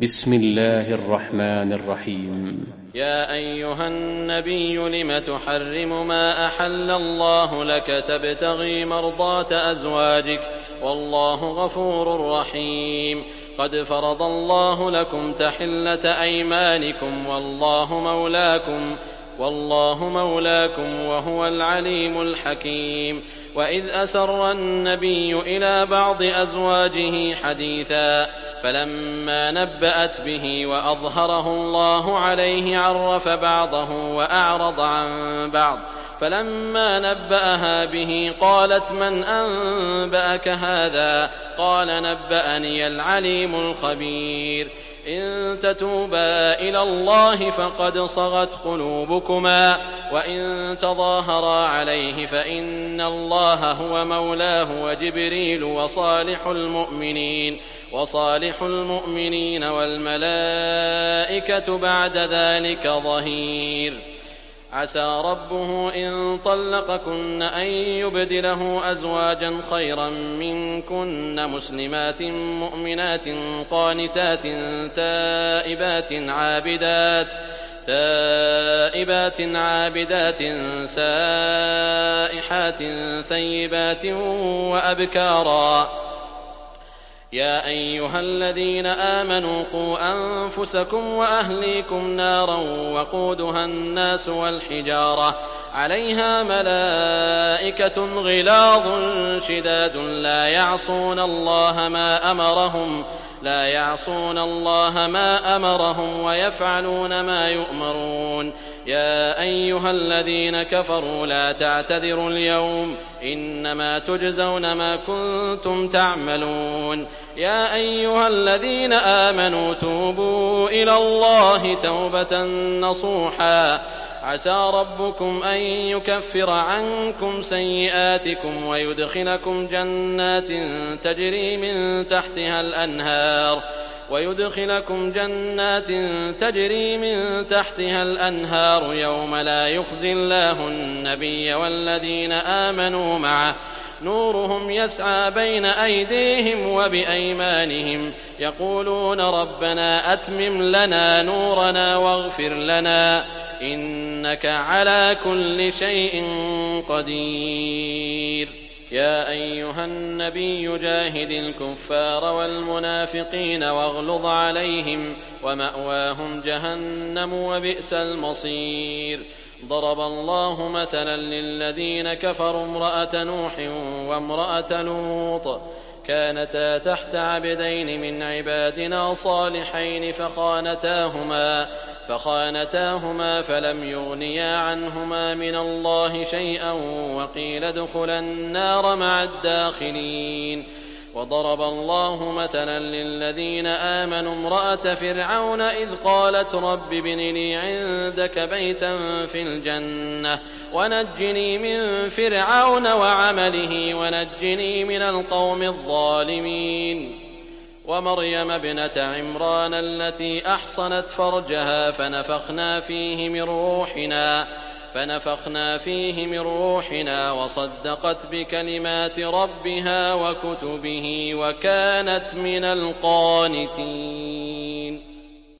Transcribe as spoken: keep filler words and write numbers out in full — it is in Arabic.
بسم الله الرحمن الرحيم. يا أيها النبي لم تحرم ما أحل الله لك تبتغي مرضات أزواجك والله غفور رحيم. قد فرض الله لكم تحلة أيمانكم والله مولاكم والله مولاكم وهو العليم الحكيم. وإذ أسر النبي إلى بعض أزواجه حديثا فلما نبأت به وأظهره الله عليه عرف بعضه وأعرض عن بعض فلما نبأها به قالت من أنبأك هذا؟ قال نبأني العليم الخبير. إن تتوبا إلى الله فقد صغت قلوبكما وإن تظاهرا عليه فإن الله هو مولاه وجبريل وصالح المؤمنين وصالح المؤمنين والملائكة بعد ذلك ظهير. عسى ربه إن طلقكن أن يبدله أزواجا خيرا منكن مسلمات مؤمنات قانتات تائبات عابدات تائبات عابدات سائحات ثيبات وأبكارا. يا أيها الذين آمنوا قوا أنفسكم وأهليكم نارا وقودها الناس والحجارة عليها ملائكة غلاظ شداد لا يعصون الله ما أمرهم لا يعصون الله ما أمرهم ويفعلون ما يؤمرون. يا أيها الذين كفروا لا تعتذروا اليوم إنما تجزون ما كنتم تعملون. يا أيها الذين آمنوا توبوا إلى الله توبة نصوحا عسى ربكم أن يكفر عنكم سيئاتكم ويدخلكم جنات تجري من تحتها الأنهار ويدخلكم جنات تجري من تحتها الأنهار يوم لا يخزي الله النبي والذين آمنوا معه نورهم يسعى بين أيديهم وبأيمانهم يقولون ربنا أتمم لنا نورنا واغفر لنا إنك على كل شيء قدير. يا أيها النبي جاهد الكفار والمنافقين واغلظ عليهم ومأواهم جهنم وبئس المصير. ضرب الله مثلا للذين كفروا امرأة نوح وامرأة لوط كانتا تحت عبدين من عبادنا صالحين فخانتاهما فخانتاهما فلم يغنيا عنهما من الله شيئا وقيل ادخلا النار مع الداخلين. وضرب الله مثلا للذين آمنوا امرأة فرعون إذ قالت رب ابن لي عندك بيتا في الجنة ونجني من فرعون وعمله ونجني من القوم الظالمين. ومريم ابنة عمران التي أحصنت فرجها فنفخنا فيه من روحنا فنفخنا فيه من روحنا وصدقت بكلمات ربها وكتبه وكانت من القانتين.